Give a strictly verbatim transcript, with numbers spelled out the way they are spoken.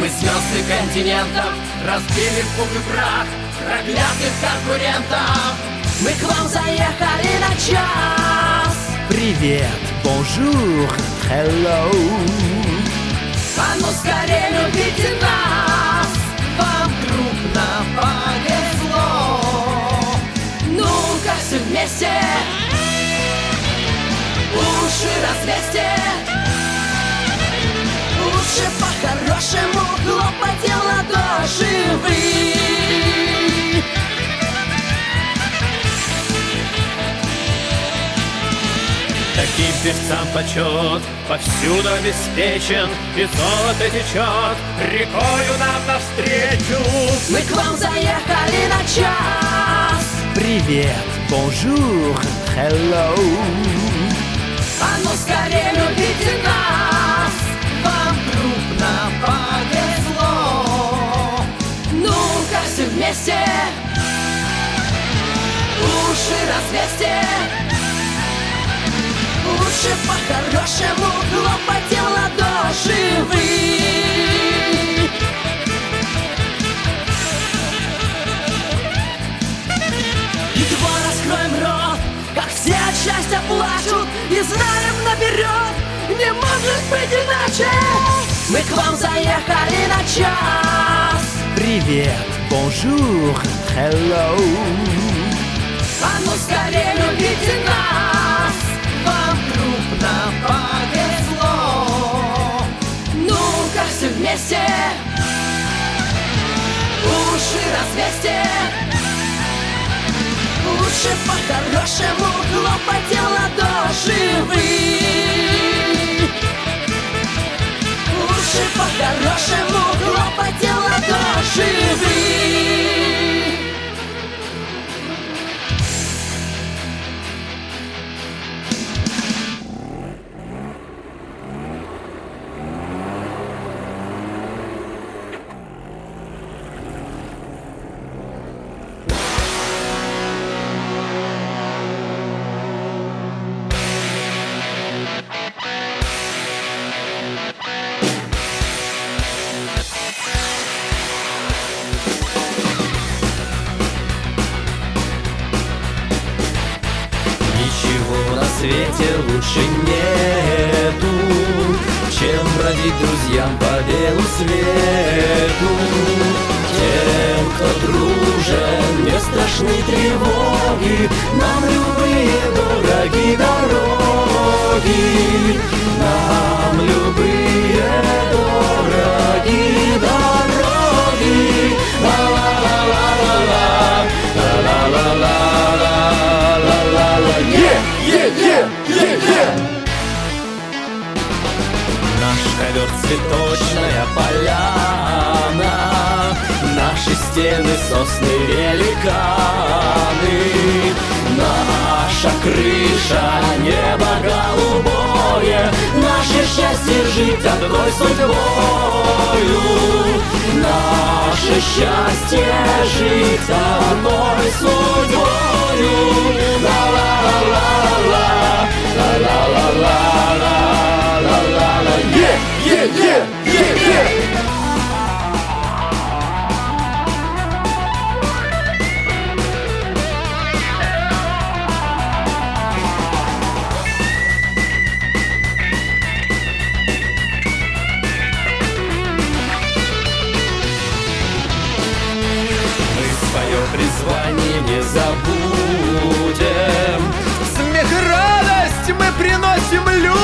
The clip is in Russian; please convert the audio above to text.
Мы звезды континентов разбили в пух и прах проклятых конкурентов. Мы к вам заехали на час. Привет, бонжур, hello. А ну скорее любите нас, Вам крупно повезло. ну-ка все вместе, уши развесьте. Лучше по-хорошему хлопайте в ладоши вы. Таким певцам почет повсюду обеспечен, и золото течет рекою нам навстречу. Мы к вам заехали на час. Привет, бонжур, hello. А ну скорее любите нас, Вам крупно повезло. ну-ка все вместе, уши развесьте. Лучше по-хорошему хлопайте в ладоши вы. Едва раскроем рот, как все от счастья плачут, и знаем наперед, не может быть иначе. Мы к вам заехали на час. Привет, бонжур, hello. А ну скорее любите нас, Вам крупно повезло. ну-ка все вместе, уши развесьте. Лучше по-хорошему хлопайте в ладоши вы. Лучше по-хорошему хлопайте в ладоши вы. Ничего на свете лучше нету, чем бродить друзьям по белу свету. Тем, кто дружен, не страшны тревоги, нам любые дороги дороги. Нам любые дороги дороги. Ла-ла-ла-ла-ла-ла, ла-ла-ла-ла-ла. Наш ковер цветочная поляна, наши стены сосны великаны, наша крыша небо голубое, наше счастье жить такой судьбою, наше счастье жить такой судьбою. Ла-ла-ла-ла-ла, ла-ла-ла-ла-ла-ла-ла. Е-е-е-е-е. Призвание не забудем. Смех и радость мы приносим людям.